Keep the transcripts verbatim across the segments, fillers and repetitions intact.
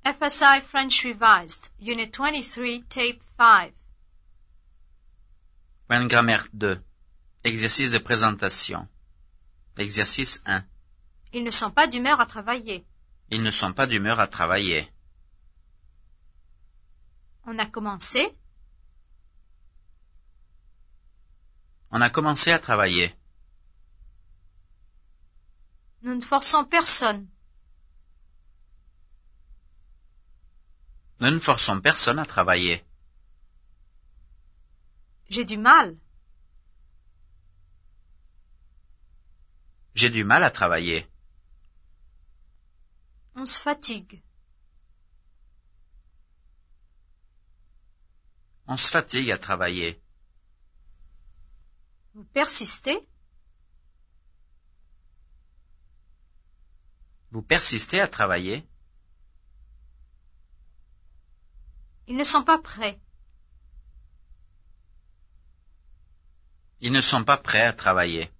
F S I French Revised, Unit twenty-three, Tape five. Point de grammaire deux. Exercice de présentation. Exercice un. Ils ne sont pas d'humeur à travailler. Ils ne sont pas d'humeur à travailler. On a commencé. On a commencé à travailler. Nous ne forçons personne. Nous ne forçons personne à travailler. J'ai du mal. J'ai du mal à travailler. On se fatigue. On se fatigue à travailler. Vous persistez. Vous persistez à travailler. Ils ne sont pas prêts. Ils ne sont pas prêts à travailler.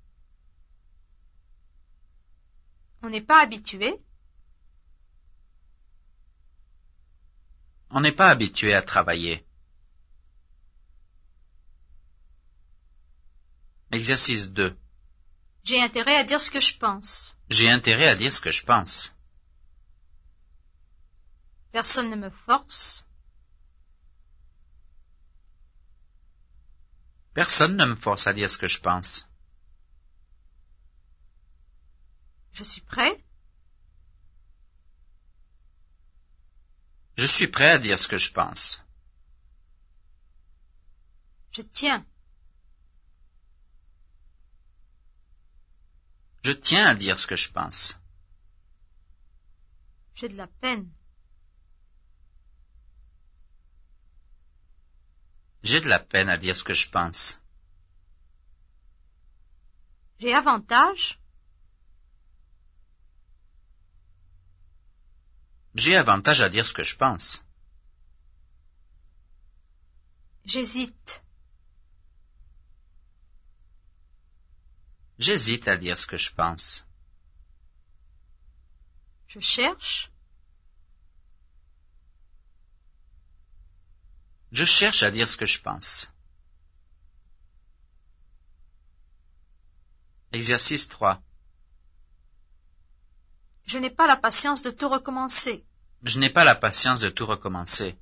On n'est pas habitué. On n'est pas habitué à travailler. Exercice deux. J'ai intérêt à dire ce que je pense. J'ai intérêt à dire ce que je pense. Personne ne me force. Personne ne me force à dire ce que je pense. Je suis prêt. Je suis prêt à dire ce que je pense. Je tiens. Je tiens à dire ce que je pense. J'ai de la peine. J'ai de la peine à dire ce que je pense. J'ai avantage. J'ai avantage à dire ce que je pense. J'hésite. J'hésite à dire ce que je pense. Je cherche. Je cherche à dire ce que je pense. Exercice trois. Je n'ai pas la patience de tout recommencer. Je n'ai pas la patience de tout recommencer.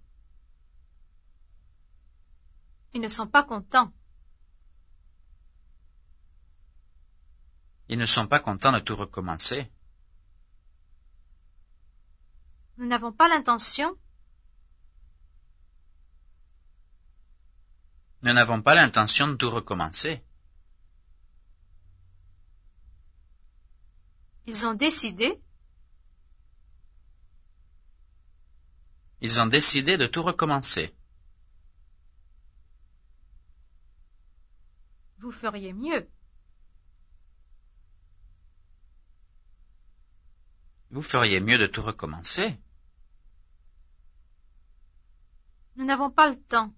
Ils ne sont pas contents. Ils ne sont pas contents de tout recommencer. Nous n'avons pas l'intention. Nous n'avons pas l'intention de tout recommencer. Ils ont décidé. Ils ont décidé de tout recommencer. Vous feriez mieux. Vous feriez mieux de tout recommencer. Nous n'avons pas le temps.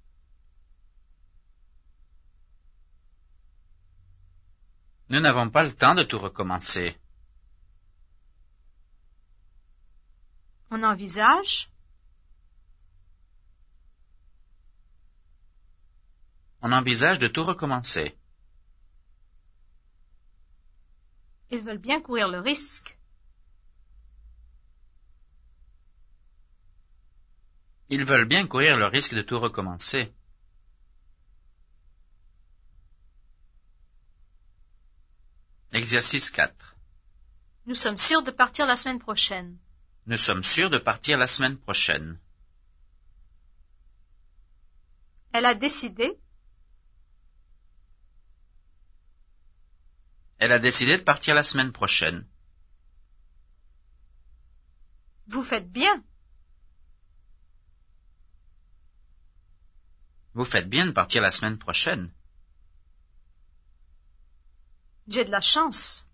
Nous n'avons pas le temps de tout recommencer. On envisage. On envisage de tout recommencer. Ils veulent bien courir le risque. Ils veulent bien courir le risque de tout recommencer. Exercice quatre. Nous sommes sûrs de partir la semaine prochaine. Nous sommes sûrs de partir la semaine prochaine. Elle a décidé. Elle a décidé de partir la semaine prochaine. Vous faites bien. Vous faites bien de partir la semaine prochaine. J'ai de la chance.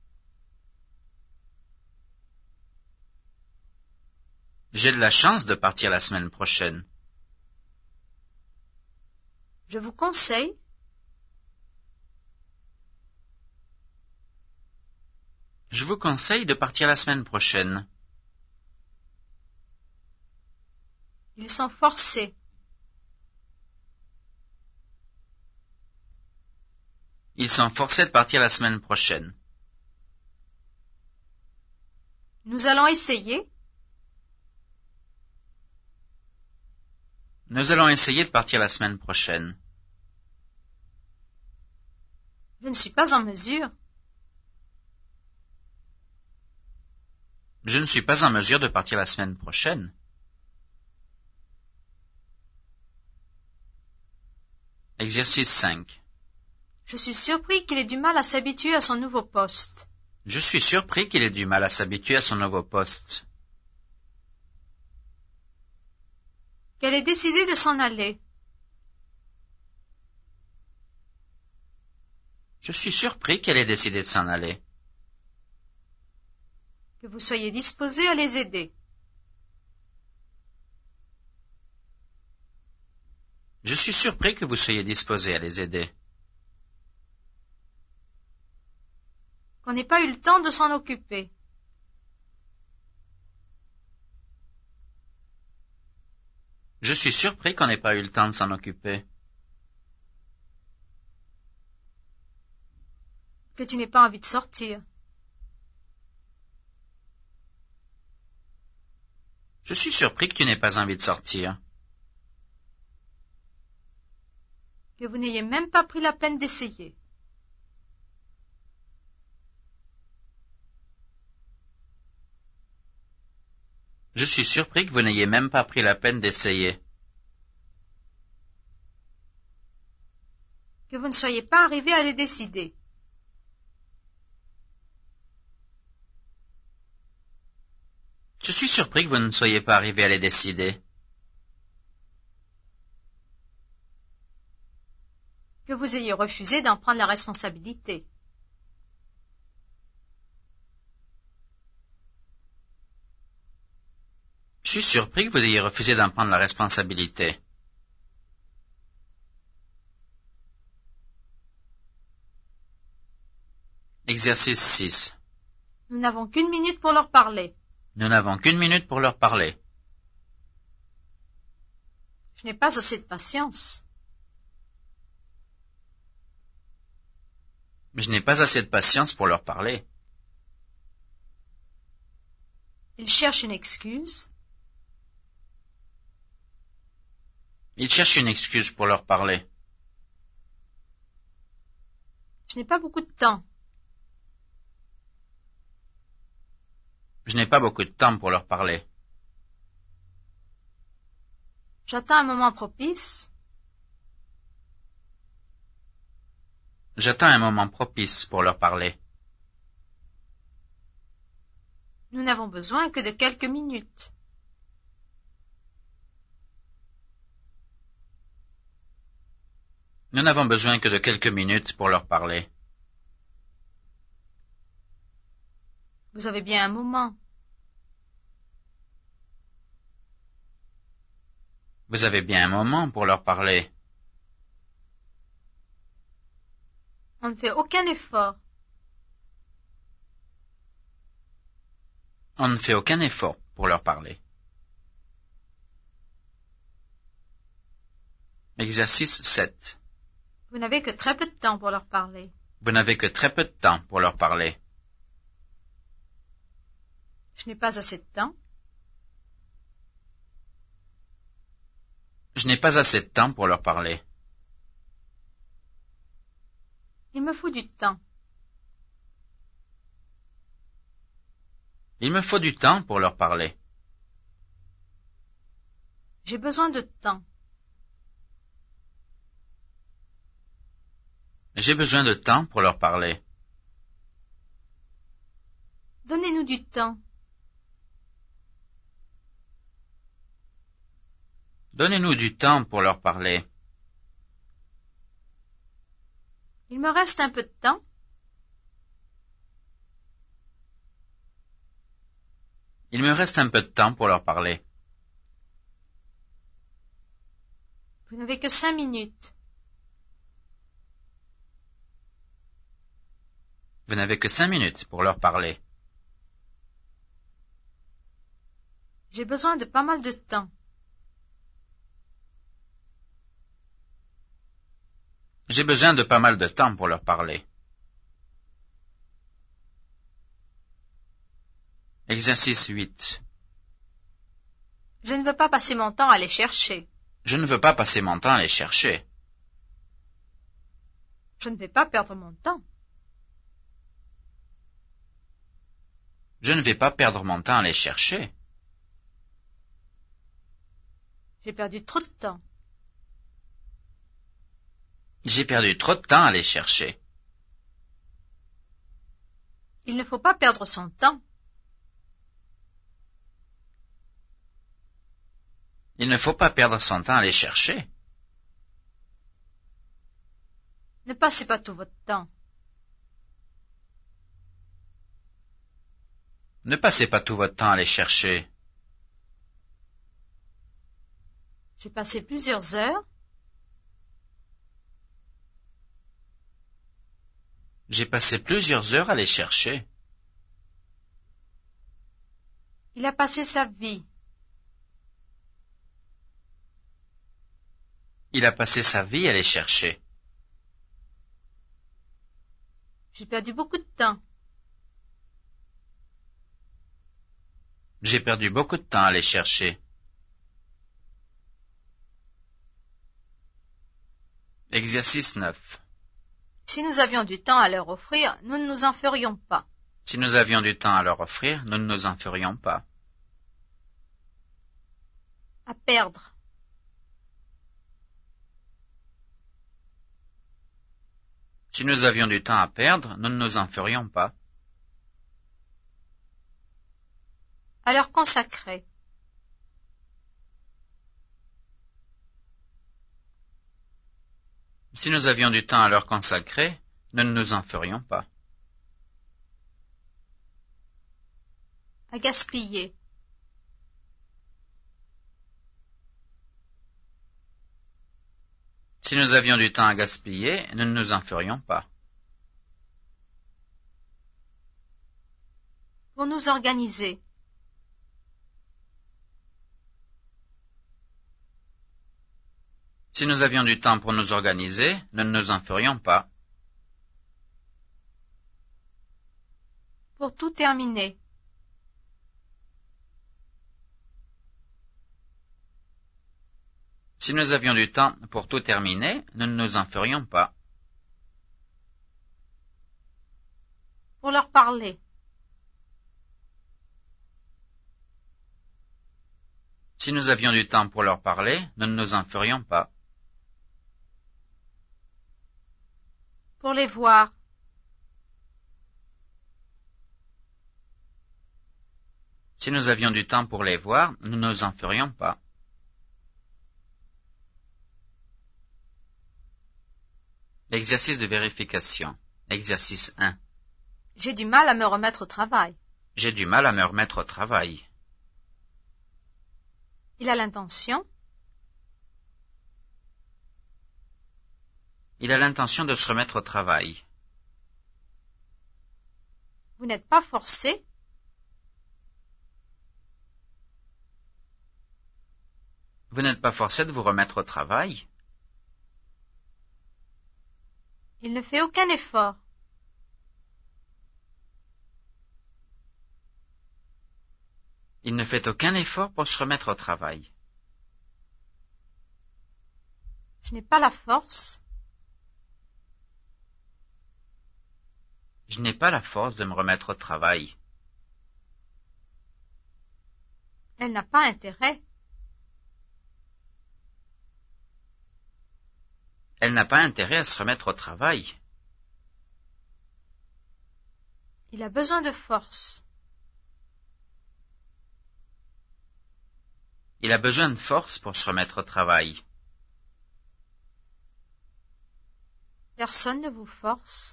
J'ai de la chance de partir la semaine prochaine. Je vous conseille. Je vous conseille de partir la semaine prochaine. Ils sont forcés. Ils sont forcés de partir la semaine prochaine. Nous allons essayer. Nous allons essayer de partir la semaine prochaine. Je ne suis pas en mesure. Je ne suis pas en mesure de partir la semaine prochaine. Exercice cinq. Je suis surpris qu'il ait du mal à s'habituer à son nouveau poste. Je suis surpris qu'il ait du mal à s'habituer à son nouveau poste. Qu'elle ait décidé de s'en aller. Je suis surpris qu'elle ait décidé de s'en aller. Que vous soyez disposé à les aider. Je suis surpris que vous soyez disposé à les aider. Qu'on n'ait pas eu le temps de s'en occuper. Je suis surpris qu'on n'ait pas eu le temps de s'en occuper. Que tu n'aies pas envie de sortir. Je suis surpris que tu n'aies pas envie de sortir. Que vous n'ayez même pas pris la peine d'essayer. Je suis surpris que vous n'ayez même pas pris la peine d'essayer. Que vous ne soyez pas arrivé à les décider. Je suis surpris que vous ne soyez pas arrivé à les décider. Que vous ayez refusé d'en prendre la responsabilité. Je suis surpris que vous ayez refusé d'en prendre la responsabilité. Exercice six. Nous n'avons qu'une minute pour leur parler. Nous n'avons qu'une minute pour leur parler. Je n'ai pas assez de patience. Mais je n'ai pas assez de patience pour leur parler. Ils cherchent une excuse. Ils cherchent une excuse pour leur parler. Je n'ai pas beaucoup de temps. Je n'ai pas beaucoup de temps pour leur parler. J'attends un moment propice. J'attends un moment propice pour leur parler. Nous n'avons besoin que de quelques minutes. Nous n'avons besoin que de quelques minutes pour leur parler. Vous avez bien un moment. Vous avez bien un moment pour leur parler. On ne fait aucun effort. On ne fait aucun effort pour leur parler. Exercice sept. Vous n'avez que très peu de temps pour leur parler. Vous n'avez que très peu de temps pour leur parler. Je n'ai pas assez de temps. Je n'ai pas assez de temps pour leur parler. Il me faut du temps. Il me faut du temps pour leur parler. J'ai besoin de temps. J'ai besoin de temps pour leur parler. Donnez-nous du temps. Donnez-nous du temps pour leur parler. Il me reste un peu de temps. Il me reste un peu de temps pour leur parler. Vous n'avez que cinq minutes. Vous n'avez que cinq minutes pour leur parler. J'ai besoin de pas mal de temps. J'ai besoin de pas mal de temps pour leur parler. Exercice huit. Je ne veux pas passer mon temps à les chercher. Je ne veux pas passer mon temps à les chercher. Je ne vais pas perdre mon temps. Je ne vais pas perdre mon temps à les chercher. J'ai perdu trop de temps. J'ai perdu trop de temps à les chercher. Il ne faut pas perdre son temps. Il ne faut pas perdre son temps à les chercher. Ne passez pas tout votre temps. Ne passez pas tout votre temps à les chercher. J'ai passé plusieurs heures. J'ai passé plusieurs heures à les chercher. Il a passé sa vie. Il a passé sa vie à les chercher. J'ai perdu beaucoup de temps. J'ai perdu beaucoup de temps à les chercher. Exercice neuf. Si nous avions du temps à leur offrir, nous ne nous en ferions pas. Si nous avions du temps à leur offrir, nous ne nous en ferions pas. À perdre. Si nous avions du temps à perdre, nous ne nous en ferions pas. À leur consacrer. Si nous avions du temps à leur consacrer, nous ne nous en ferions pas. À gaspiller. Si nous avions du temps à gaspiller, nous ne nous en ferions pas. Pour nous organiser. Si nous avions du temps pour nous organiser, nous ne nous en ferions pas. Pour tout terminer. Si nous avions du temps pour tout terminer, nous ne nous en ferions pas. Pour leur parler. Si nous avions du temps pour leur parler, nous ne nous en ferions pas. Pour les voir. Si nous avions du temps pour les voir, nous ne nous en ferions pas. Exercice de vérification. Exercice un. J'ai du mal à me remettre au travail. J'ai du mal à me remettre au travail. Il a l'intention. Il a l'intention de se remettre au travail. Vous n'êtes pas forcé. Vous n'êtes pas forcé de vous remettre au travail. Il ne fait aucun effort. Il ne fait aucun effort pour se remettre au travail. Je n'ai pas la force. Je n'ai pas la force de me remettre au travail. Elle n'a pas intérêt. Elle n'a pas intérêt à se remettre au travail. Il a besoin de force. Il a besoin de force pour se remettre au travail. Personne ne vous force.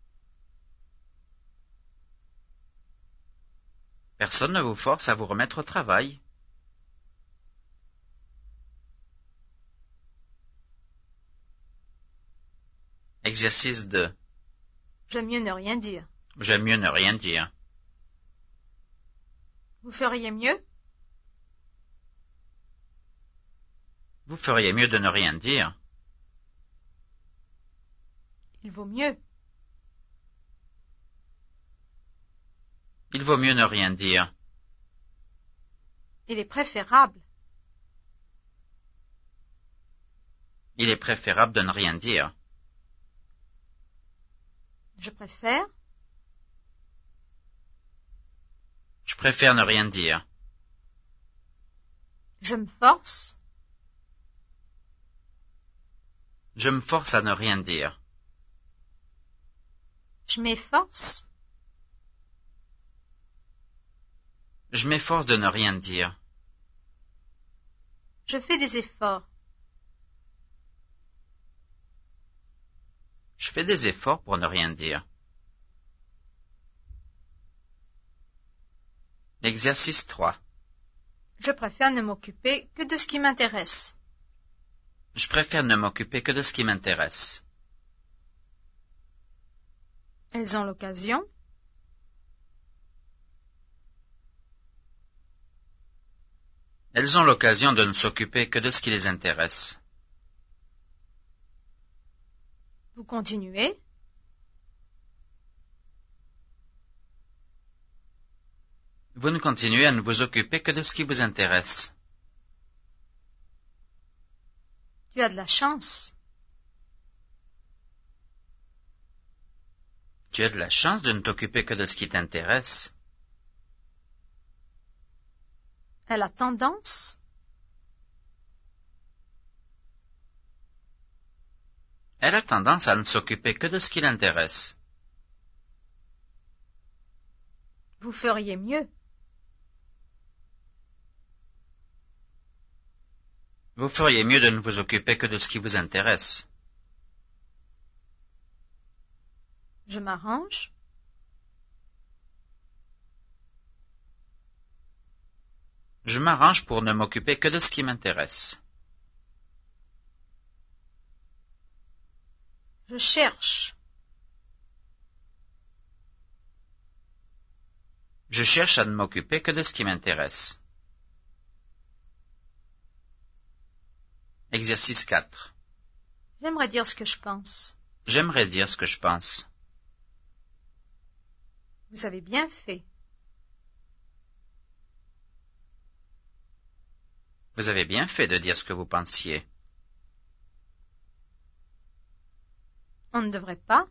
Personne ne vous force à vous remettre au travail. Exercice deux. J'aime mieux ne rien dire. J'aime mieux ne rien dire. Vous feriez mieux? Vous feriez mieux de ne rien dire. Il vaut mieux. Il vaut mieux ne rien dire. Il est préférable. Il est préférable de ne rien dire. Je préfère. Je préfère ne rien dire. Je me force. Je me force à ne rien dire. Je m'efforce. Je m'efforce de ne rien dire. Je fais des efforts. Je fais des efforts pour ne rien dire. Exercice trois. Je préfère ne m'occuper que de ce qui m'intéresse. Je préfère ne m'occuper que de ce qui m'intéresse. Elles ont l'occasion. Elles ont l'occasion de ne s'occuper que de ce qui les intéresse. Vous continuez. Vous ne continuez à ne vous occuper que de ce qui vous intéresse. Tu as de la chance. Tu as de la chance de ne t'occuper que de ce qui t'intéresse. Elle a tendance. Elle a tendance à ne s'occuper que de ce qui l'intéresse. Vous feriez mieux. Vous feriez mieux de ne vous occuper que de ce qui vous intéresse. Je m'arrange. Je m'arrange pour ne m'occuper que de ce qui m'intéresse. Je cherche. Je cherche à ne m'occuper que de ce qui m'intéresse. Exercice quatre. J'aimerais dire ce que je pense. J'aimerais dire ce que je pense. Vous avez bien fait. Vous avez bien fait de dire ce que vous pensiez. On ne devrait pas.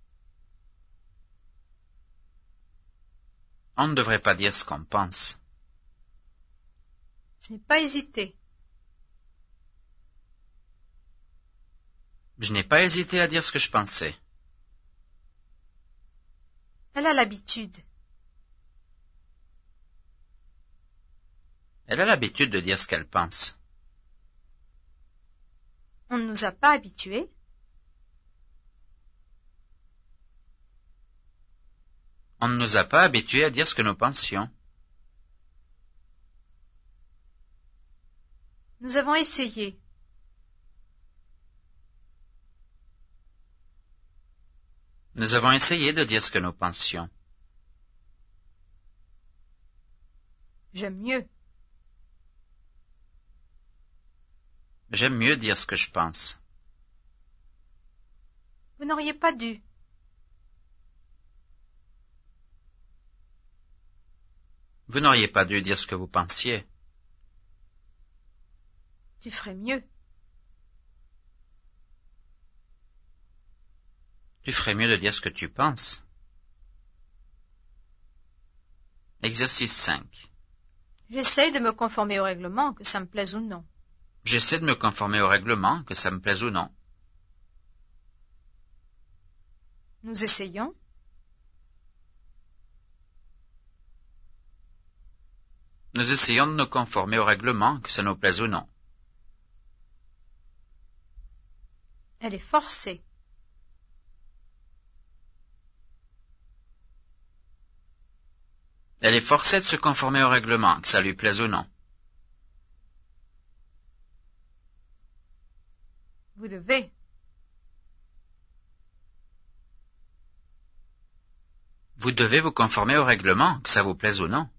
On ne devrait pas dire ce qu'on pense. Je n'ai pas hésité. Je n'ai pas hésité à dire ce que je pensais. Elle a l'habitude. Elle a l'habitude de dire ce qu'elle pense. On ne nous a pas habitués. On ne nous a pas habitués à dire ce que nous pensions. Nous avons essayé. Nous avons essayé de dire ce que nous pensions. J'aime mieux. J'aime mieux dire ce que je pense. Vous n'auriez pas dû. Vous n'auriez pas dû dire ce que vous pensiez. Tu ferais mieux. Tu ferais mieux de dire ce que tu penses. Exercice cinq. J'essaye de me conformer au règlement, que ça me plaise ou non. J'essaie de me conformer au règlement, que ça me plaise ou non. Nous essayons. Nous essayons de nous conformer au règlement, que ça nous plaise ou non. Elle est forcée. Elle est forcée de se conformer au règlement, que ça lui plaise ou non. Vous devez. Vous devez vous conformer au règlement, que ça vous plaise ou non.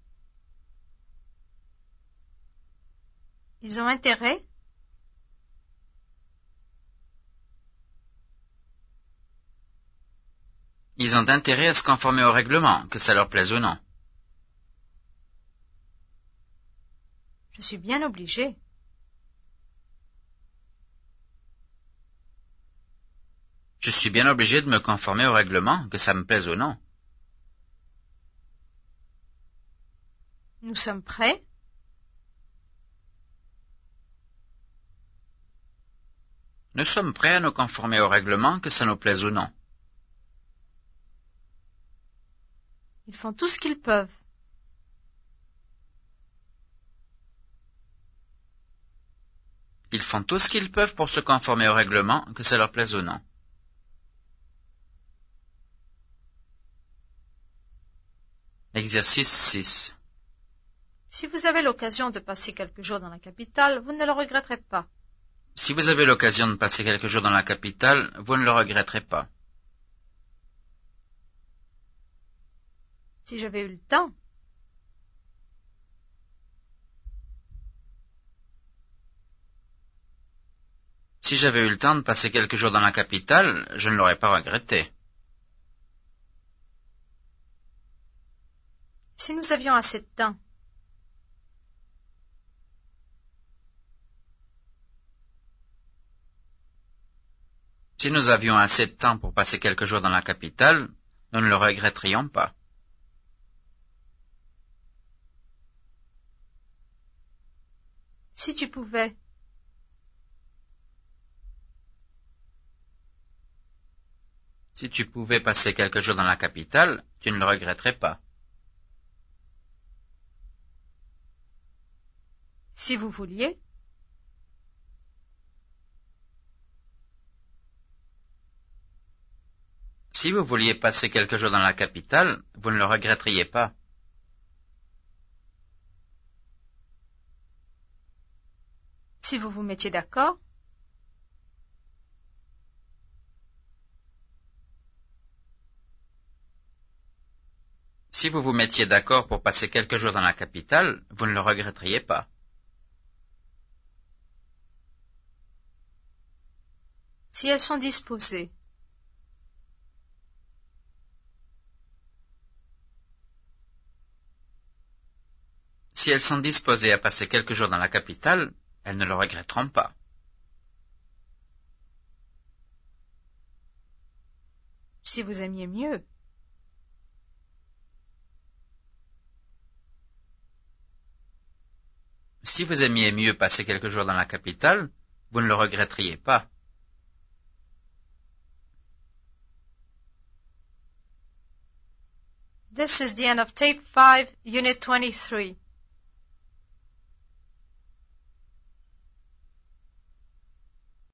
Ils ont intérêt. Ils ont intérêt à se conformer au règlement, que ça leur plaise ou non. Je suis bien obligé. Je suis bien obligé de me conformer au règlement, que ça me plaise ou non. Nous sommes prêts? Nous sommes prêts à nous conformer au règlement, que ça nous plaise ou non. Ils font tout ce qu'ils peuvent. Ils font tout ce qu'ils peuvent pour se conformer au règlement, que ça leur plaise ou non. Exercice six. Si vous avez l'occasion de passer quelques jours dans la capitale, vous ne le regretterez pas. Si vous avez l'occasion de passer quelques jours dans la capitale, vous ne le regretterez pas. Si j'avais eu le temps. Si j'avais eu le temps de passer quelques jours dans la capitale, je ne l'aurais pas regretté. Si nous avions assez de temps. Si nous avions assez de temps pour passer quelques jours dans la capitale, nous ne le regretterions pas. Si tu pouvais. Si tu pouvais passer quelques jours dans la capitale, tu ne le regretterais pas. Si vous vouliez. Si vous vouliez passer quelques jours dans la capitale, vous ne le regretteriez pas. Si vous vous mettiez d'accord. Si vous vous mettiez d'accord pour passer quelques jours dans la capitale, vous ne le regretteriez pas. Si elles sont disposées. Si elles sont disposées à passer quelques jours dans la capitale, elles ne le regretteront pas. Si vous aimiez mieux. Si vous aimiez mieux passer quelques jours dans la capitale, vous ne le regretteriez pas. This is the end of Tape five, Unit twenty-three.